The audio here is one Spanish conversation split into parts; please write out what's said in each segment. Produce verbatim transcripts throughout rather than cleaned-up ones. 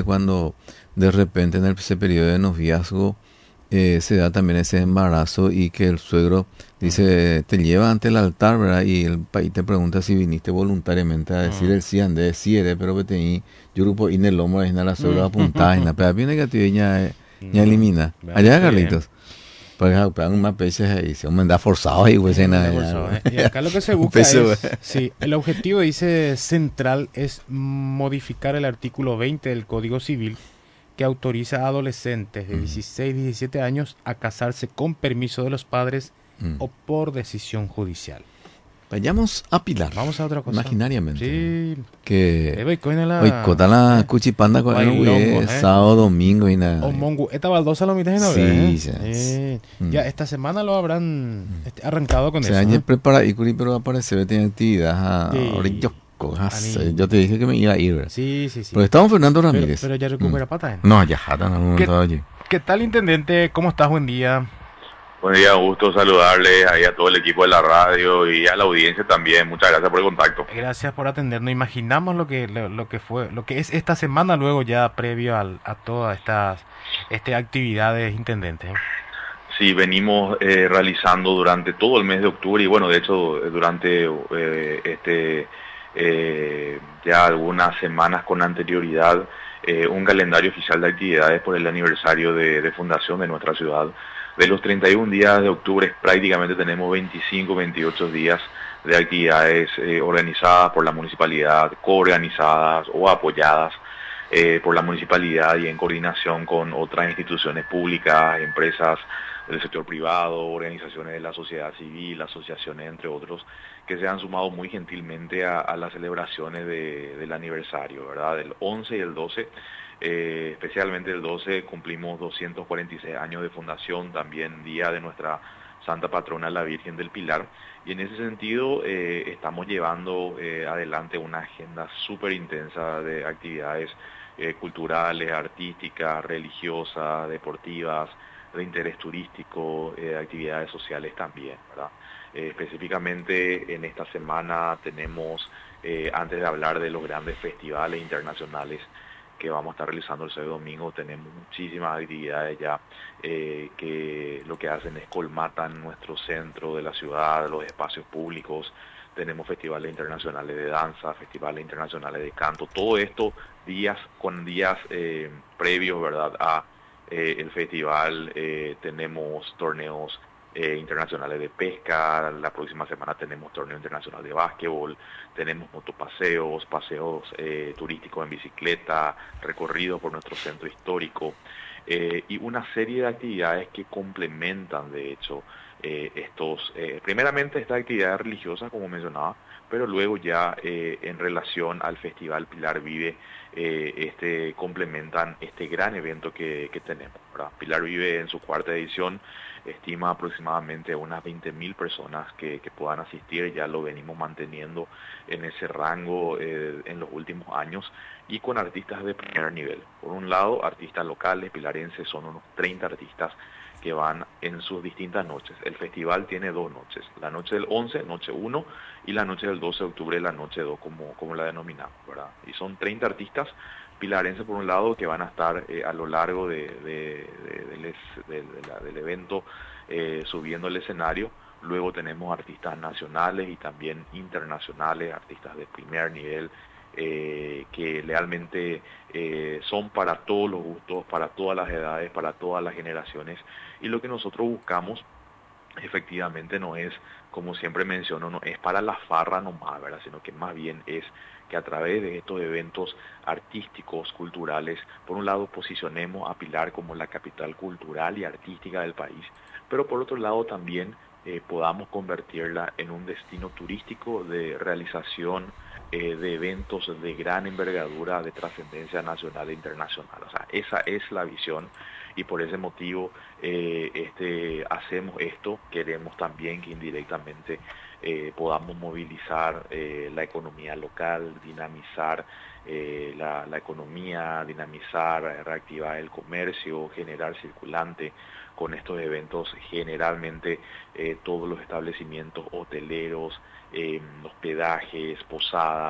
cuando de repente en el, ese periodo de noviazgo eh, se da también ese embarazo y que el suegro dice, te lleva ante el altar, ¿verdad? Y el país te pregunta si viniste voluntariamente a decir el sí, andé, sí, eres, pero que te yo grupo y en el lomo, en la suegro apuntada, en la peda, viene que te ya, ya elimina. Allá, Carlitos. Porque pegan más peces y se me da forzado y pues Eh, me da nada. forzado, eh. Y acá lo que se busca es, sí, el objetivo dice central es modificar el artículo veinte del Código Civil que autoriza a adolescentes de dieciséis a diecisiete años a casarse con permiso de los padres o por decisión judicial. Vayamos a Pilar, Vamos a otra cosa. imaginariamente, ¿no? Sí, Que eh, Bitcoin es hoy la cota la eh, cuchipanda con el bailongos, güey, eh. sábado, domingo y nada. O Mongu, esta baldosa lo miras en la Sí, vez, ya. eh. Mm. Ya esta semana lo habrán este, arrancado con Se eso, añe ¿eh? prepara y curi, pero aparece tiene actividad. ah, Ahora yo Sí, cojas, eh, yo te Ani. dije que me iba a ir, ¿verdad? Sí, sí, Pero sí. estamos Fernando Pero, Ramírez. pero ya Mm. recupera pata, ¿eh? No, ya jata, no me ¿Qué, allí. ¿Qué tal, intendente? ¿Cómo estás? Buen día. Buen día, gusto saludarles ahí a todo el equipo de la radio y a la audiencia también. Muchas gracias por el contacto. Gracias por atendernos. Imaginamos lo que lo, lo que fue, lo que es esta semana luego ya previo al, a todas estas este actividades, intendente. Sí, venimos eh, realizando durante todo el mes de octubre y bueno, de hecho durante eh, este eh, ya algunas semanas con anterioridad eh, un calendario oficial de actividades por el aniversario de, de fundación de nuestra ciudad. De los treinta y un días de octubre prácticamente tenemos veinticinco, veintiocho días de actividades eh, organizadas por la municipalidad, coorganizadas o apoyadas eh, por la municipalidad y en coordinación con otras instituciones públicas, empresas del sector privado, organizaciones de la sociedad civil, asociaciones entre otros, que se han sumado muy gentilmente a, a las celebraciones de, del aniversario, ¿verdad? Del once y el doce. Eh, especialmente el doce cumplimos doscientos cuarenta y seis años de fundación, también día de nuestra Santa Patrona, la Virgen del Pilar, y en ese sentido eh, estamos llevando eh, adelante una agenda súper intensa de actividades eh, culturales, artísticas, religiosas, deportivas, de interés turístico, eh, actividades sociales también, ¿verdad? Eh, específicamente en esta semana tenemos, eh, antes de hablar de los grandes festivales internacionales, que vamos a estar realizando el sábado y domingo, tenemos muchísimas actividades ya eh, que lo que hacen es colmatan nuestro centro de la ciudad, los espacios públicos, tenemos festivales internacionales de danza, festivales internacionales de canto, todo esto días con días eh, previos, ¿verdad?, a eh, el festival, eh, tenemos torneos Eh, internacionales de pesca, la próxima semana tenemos torneo internacional de básquetbol, tenemos motopaseos, paseos eh, turísticos en bicicleta, recorridos por nuestro centro histórico eh, y una serie de actividades que complementan de hecho eh, estos, eh, primeramente estas actividades religiosas como mencionaba, pero luego ya eh, en relación al Festival Pilar Vive, eh, este complementan este gran evento que, que tenemos, ¿verdad? Pilar Vive en su cuarta edición estima aproximadamente unas veinte mil personas que, que puedan asistir, ya lo venimos manteniendo en ese rango eh, en los últimos años y con artistas de primer nivel. Por un lado, artistas locales, pilarenses, son unos treinta artistas que van en sus distintas noches. El festival tiene dos noches, la noche del once, noche uno, y la noche del doce de octubre, la noche dos, como, como la denominamos, ¿verdad? Y son treinta artistas pilarenses por un lado que van a estar eh, a lo largo de, de, de, de les, de, de la, del evento eh, subiendo el escenario. Luego tenemos artistas nacionales y también internacionales, artistas de primer nivel, eh, que realmente eh, son para todos los gustos, para todas las edades, para todas las generaciones, y lo que nosotros buscamos efectivamente no es, como siempre menciono, no es para la farra nomás, ¿verdad?, sino que más bien es que a través de estos eventos artísticos, culturales, por un lado posicionemos a Pilar como la capital cultural y artística del país, pero por otro lado también eh, podamos convertirla en un destino turístico de realización eh, de eventos de gran envergadura, de trascendencia nacional e internacional. O sea, esa es la visión y por ese motivo eh, este, hacemos esto. Queremos también que indirectamente eh, podamos movilizar eh, la economía local, dinamizar eh, la, la economía, dinamizar, reactivar el comercio, generar circulante con estos eventos. Generalmente eh, todos los establecimientos hoteleros, eh, hospedajes, posadas,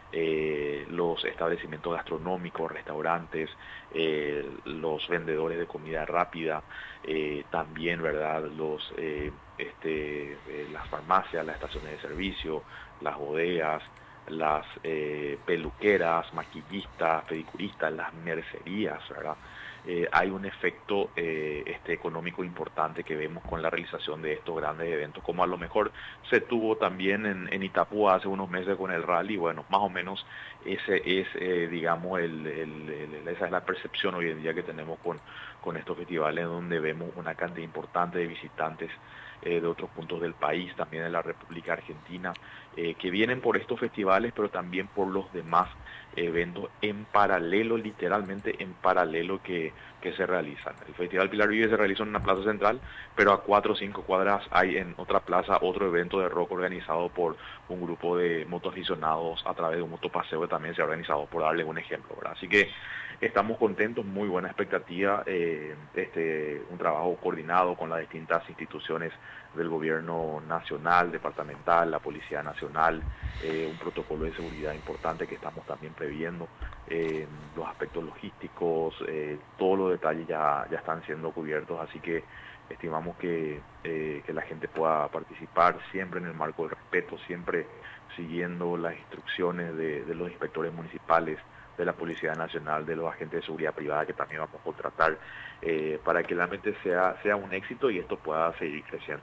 eh, los establecimientos gastronómicos, restaurantes, eh, los vendedores de comida rápida, eh, también, ¿verdad?, los, eh, este, eh, las farmacias, las estaciones de servicio, las bodegas, las eh, peluqueras, maquillistas, pedicuristas, las mercerías, ¿verdad? Eh, hay un efecto eh, este, económico importante que vemos con la realización de estos grandes eventos, como a lo mejor se tuvo también en, en Itapúa hace unos meses con el rally. Bueno, más o menos ese es, eh, digamos, el, el, el, esa es la percepción hoy en día que tenemos con, con estos festivales, donde vemos una cantidad importante de visitantes eh, de otros puntos del país, también de la República Argentina, eh, que vienen por estos festivales, pero también por los demás eventos en paralelo, literalmente en paralelo que, que se realizan. El Festival Pilar Vive se realiza en una plaza central, pero a cuatro o cinco cuadras hay en otra plaza otro evento de rock organizado por un grupo de motoaficionados a través de un motopaseo que también se ha organizado, por darles un ejemplo, ¿verdad? Así que estamos contentos, muy buena expectativa, eh, este, un trabajo coordinado con las distintas instituciones del gobierno nacional, departamental, la Policía Nacional, eh, un protocolo de seguridad importante que estamos también previendo, eh, los aspectos logísticos, eh, todos los detalles ya, ya están siendo cubiertos, así que estimamos que, eh, que la gente pueda participar siempre en el marco del respeto, siempre siguiendo las instrucciones de, de los inspectores municipales, de la Policía Nacional, de los agentes de seguridad privada que también vamos a contratar, eh, para que realmente sea, sea un éxito y esto pueda seguir creciendo.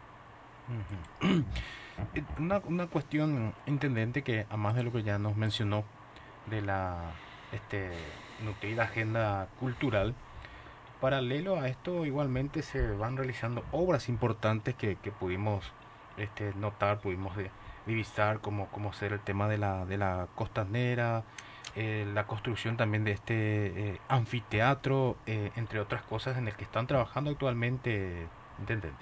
Uh-huh. Una, una cuestión, intendente, que a más de lo que ya nos mencionó de la este, nutrida agenda cultural, paralelo a esto igualmente se van realizando obras importantes que, que pudimos este, notar, pudimos de, divisar, como, como ser el tema de la, de la costanera, eh, la construcción también de este eh, anfiteatro, eh, entre otras cosas en el que están trabajando actualmente, intendente.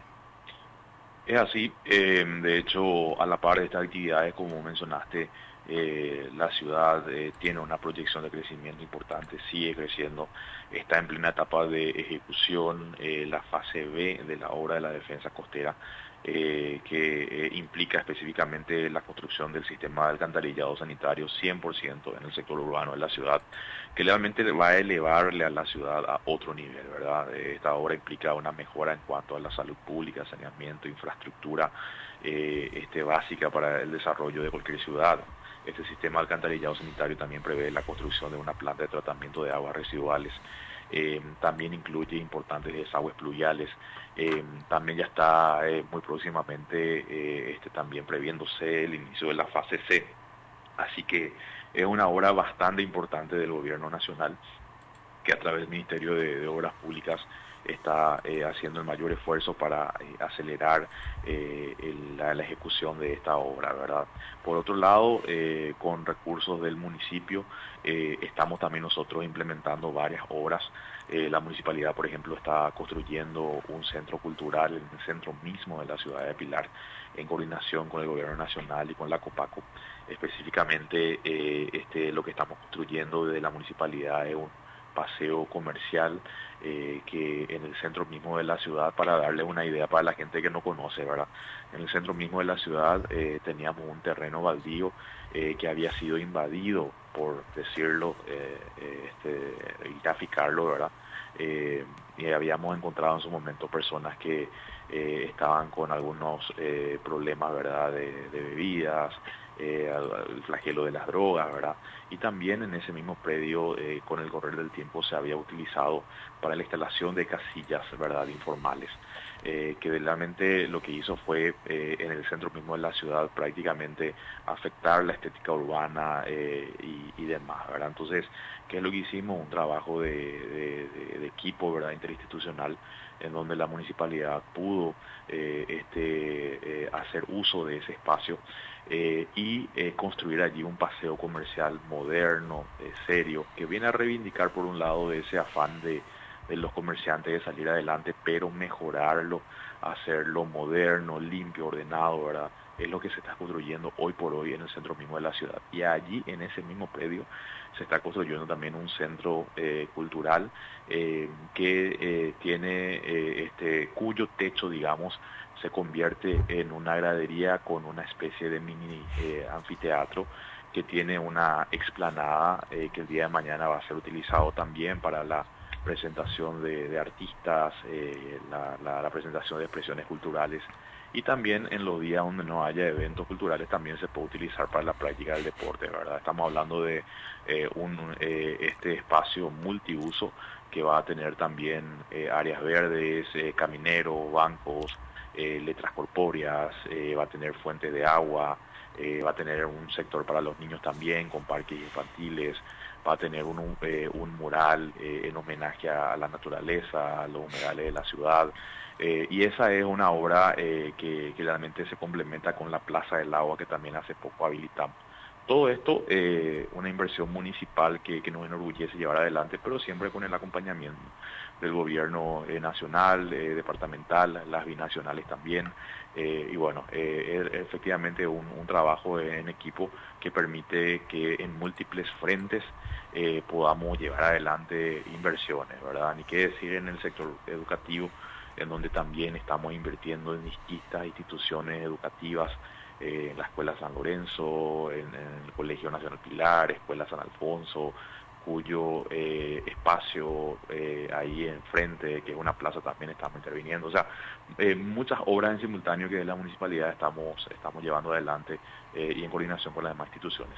Es así, eh, de hecho, a la par de estas actividades, como mencionaste, eh, la ciudad eh, tiene una proyección de crecimiento importante, sigue creciendo, está en plena etapa de ejecución, eh, la fase B de la obra de la defensa costera, eh, que eh, implica específicamente la construcción del sistema de alcantarillado sanitario cien por ciento en el sector urbano de la ciudad, que realmente va a elevarle a la ciudad a otro nivel, ¿verdad? Esta obra implica una mejora en cuanto a la salud pública, saneamiento, infraestructura eh, este, básica para el desarrollo de cualquier ciudad. Este sistema de alcantarillado sanitario también prevé la construcción de una planta de tratamiento de aguas residuales. Eh, también incluye importantes desagües pluviales. Eh, también ya está eh, muy próximamente eh, este, también previéndose el inicio de la fase C. Así que es una obra bastante importante del gobierno nacional, que a través del Ministerio de, de Obras Públicas está eh, haciendo el mayor esfuerzo para eh, acelerar eh, el, la, la ejecución de esta obra, ¿verdad? Por otro lado, eh, con recursos del municipio, eh, estamos también nosotros implementando varias obras. Eh, la municipalidad, por ejemplo, está construyendo un centro cultural en el centro mismo de la ciudad de Pilar, en coordinación con el gobierno nacional y con la Copaco. Específicamente, eh, este, lo que estamos construyendo desde la municipalidad es un paseo comercial eh, que en el centro mismo de la ciudad, para darle una idea para la gente que no conoce, ¿verdad? En el centro mismo de la ciudad eh, teníamos un terreno baldío eh, que había sido invadido, por decirlo, eh, eh, este, y graficarlo, ¿verdad? Eh, y habíamos encontrado en su momento personas que eh, estaban con algunos eh, problemas, ¿verdad?, de, de bebidas, eh, el flagelo de las drogas, ¿verdad? Y también en ese mismo predio, eh, con el correr del tiempo, se había utilizado para la instalación de casillas, ¿verdad?, informales, eh, que realmente lo que hizo fue, eh, en el centro mismo de la ciudad, prácticamente afectar la estética urbana eh, y, y demás, ¿verdad? Entonces, ¿qué es lo que hicimos? Un trabajo de, de, de, de equipo, ¿verdad?, interinstitucional, en donde la municipalidad pudo eh, este, eh, hacer uso de ese espacio eh, y eh, construir allí un paseo comercial moderno, eh, serio, que viene a reivindicar por un lado ese afán de, de los comerciantes de salir adelante, pero mejorarlo, hacerlo moderno, limpio, ordenado, ¿verdad? Es lo que se está construyendo hoy por hoy en el centro mismo de la ciudad. Y allí, en ese mismo predio, se está construyendo también un centro eh, cultural eh, que eh, tiene eh, este cuyo techo, digamos, se convierte en una gradería con una especie de mini eh, anfiteatro que tiene una explanada eh, que el día de mañana va a ser utilizado también para la presentación de, de artistas, eh, la, la, la presentación de expresiones culturales, y también en los días donde no haya eventos culturales también se puede utilizar para la práctica del deporte, ¿verdad? Estamos hablando de eh, un eh, este espacio multiuso que va a tener también eh, áreas verdes, eh, camineros, bancos, eh, letras corpóreas, eh, va a tener fuentes de agua, eh, va a tener un sector para los niños también con parques infantiles, va a tener un, un, eh, un mural eh, en homenaje a la naturaleza, a los humedales de la ciudad, eh, y esa es una obra eh, que, que realmente se complementa con la Plaza del Agua que también hace poco habilitamos. Todo esto, eh, una inversión municipal que, que nos enorgullece llevar adelante, pero siempre con el acompañamiento del gobierno eh, nacional, eh, departamental, las binacionales también, eh, y bueno, eh, es efectivamente un, un trabajo en equipo que permite que en múltiples frentes eh, podamos llevar adelante inversiones, ¿verdad? Ni qué decir en el sector educativo, en donde también estamos invirtiendo en distintas instituciones educativas, eh, en la Escuela San Lorenzo, en, en el Colegio Nacional Pilar, Escuela San Alfonso, cuyo eh, espacio eh, ahí enfrente, que es una plaza, también estamos interviniendo. O sea, eh, muchas obras en simultáneo que de la municipalidad estamos, estamos llevando adelante eh, y en coordinación con las demás instituciones.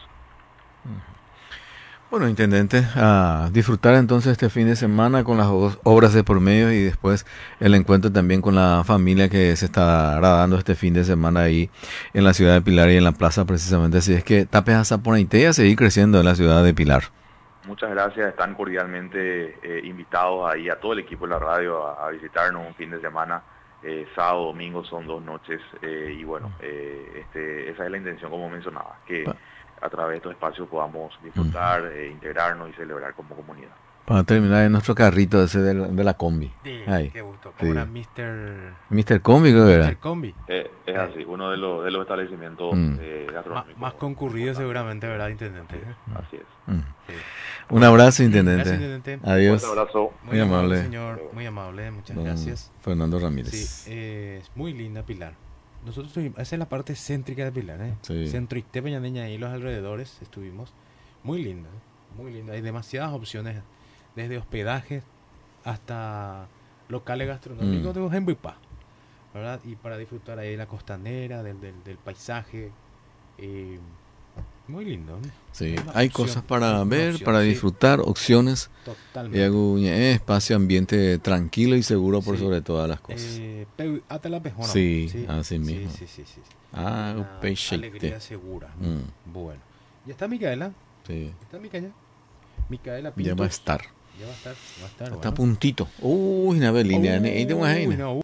Bueno, intendente, a disfrutar entonces este fin de semana con las obras de por medio y después el encuentro también con la familia que se estará dando este fin de semana ahí en la ciudad de Pilar y en la plaza precisamente. Así es que tapes a Saponaité y a seguir creciendo en la ciudad de Pilar. Muchas gracias, están cordialmente eh, invitados ahí a todo el equipo de la radio a, a visitarnos un fin de semana. Eh, sábado, domingo son dos noches eh, y bueno, eh, este, esa es la intención, como mencionaba, que a través de estos espacios podamos disfrutar, eh, integrarnos y celebrar como comunidad. Para terminar en nuestro carrito ese de la, de la combi. Sí, Ahí. qué gusto. Como Sí. era mister mister Combi, creo que era. mister Combi. Eh, es así, uno de los, de los establecimientos Mm. eh, Ma- gastronómicos. más concurrido seguramente, ¿verdad, intendente? Así es. Mm. Sí. Un abrazo, intendente. Gracias, intendente. Adiós. Un abrazo. Muy amable. Señor. Muy amable, muchas Don gracias. Fernando Ramírez. Sí, eh, es muy linda Pilar. Nosotros estuvimos, esa es la parte céntrica de Pilar, ¿eh? Sí. Centro Ixté, Peñaneña y los alrededores estuvimos. Muy linda, ¿eh? Muy linda. Hay demasiadas opciones, desde hospedaje hasta locales gastronómicos Mm. de Ojembuipá, ¿verdad? Y para disfrutar ahí de la costanera, del, del, del paisaje. Eh, muy lindo, ¿eh? Sí, Una hay opción, cosas para una ver, opción, para sí. disfrutar, opciones. Y Totalmente. algo, eh, espacio, ambiente tranquilo y seguro por Sí. sobre todas las cosas. Eh, pe- hasta la pejona. Sí, así mismo. Sí, sí, sí, sí. Ah, Una un peixe. alegría segura. Mm. Bueno. Ya está Micaela. Sí, ¿Está Micaela? Micaela ya va a Pintos. estar. Ya va a estar. Va a estar. Está a bueno. puntito. Uy, una belina. Uy, Ahí tengo una no,